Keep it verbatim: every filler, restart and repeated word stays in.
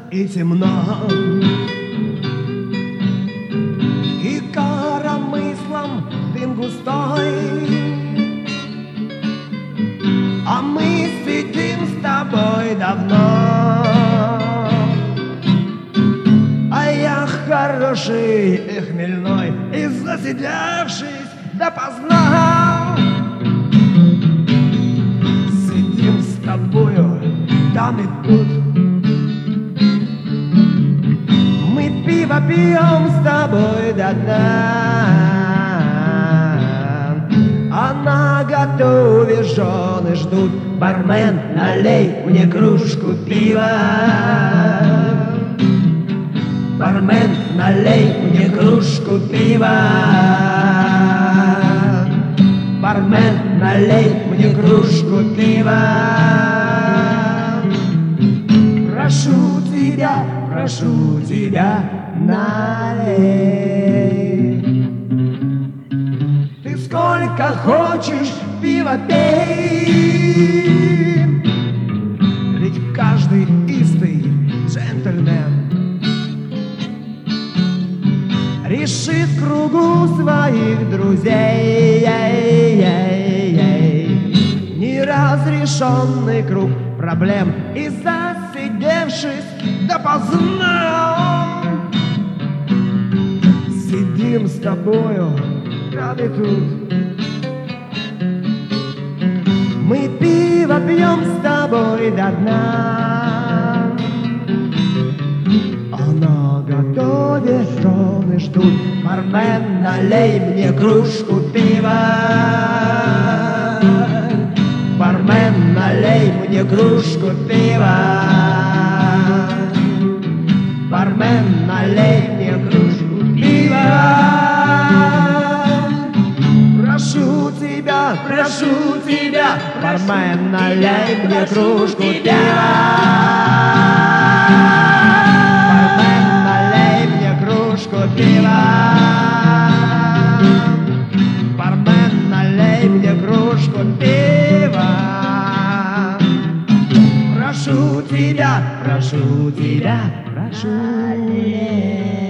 и темно, и коромыслом дым густой, а мы сидим с тобой давно. А я хороший и хмельной, и засидевшись допоздна. Сидим с тобою там и тут, мы пиво пьем с тобой до дна, а на готове жены ждут. Бармен, налей мне кружку пива. Бармен, налей мне кружку пива. Бармен, налей мне кружку пива. Прошу тебя, прошу тебя, налей. Ты сколько хочешь пива пей, ведь каждый истый джентльмен решит в кругу своих друзей неразрешенный круг проблем, и засидевшись допоздна сидим с тобою там и тут. Мы пиво пьем с тобой до дна, а на готове жены ждут. Бармен, налей мне кружку пива. Бармен, налей мне кружку пива. Бармен, налей мне кружку пива. Прошу тебя, прошу тебя, бармен, налей мне кружку пива. Бармен, налей мне кружку пива. Бармен, налей мне кружку пива. Прошу тебя, прошу тебя, прошу.